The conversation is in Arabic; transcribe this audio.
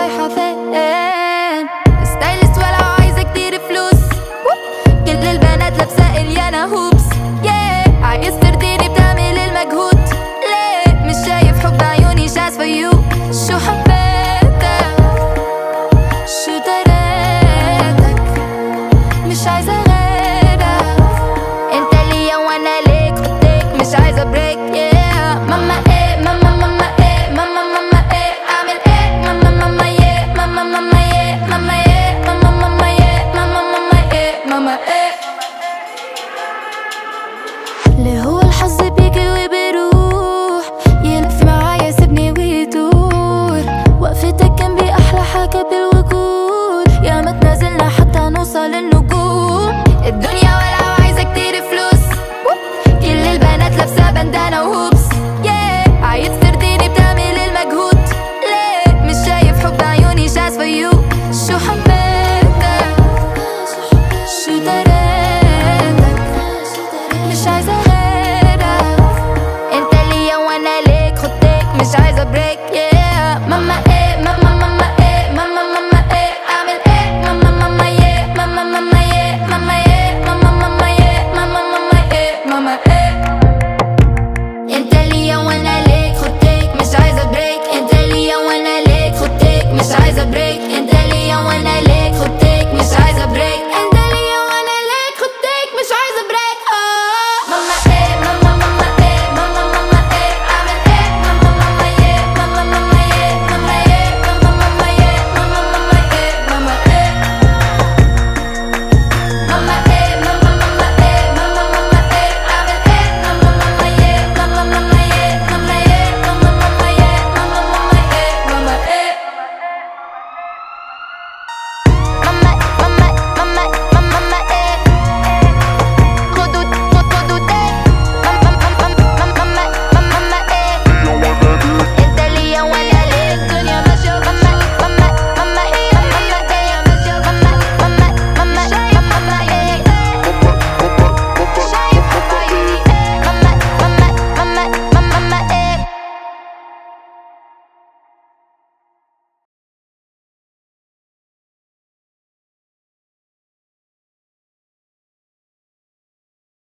رايحة فين؟ ستايلست ولو عايزة كتير فلوس، كل البنات لابسة اليانا هوبس. عايز ترضيني بتعمل المجهود، ليه مش شايف حب عيوني شاس فيو؟ شو حبيتك شو دريتك، مش عايزة غيرك، انت ليا وانا ليك ليك، مش عايزة بريك. ماما ايه ماما ماما ايه ماما ماما ايه اعمل ايه ماما ماما ايه ماما ماما ايه ماما ايه ماما ماما ايه ماما ماما ايه ماما ايه. اللي هو الحظ بيجي وبيروح، يلف معايا سيبني ويدور، وقفتك جنبي احلى حاجة بالوجود، يا ما تنازلنا حتى نوصل النجوم. الدنيا ولو عايزة كتير فلوس، كل البنات لابسة بندانة وهوبس. عايز ترضيني بتعمل المجهود، ليه مش شايف حب عيوني شاس فيو؟ شو حبيتك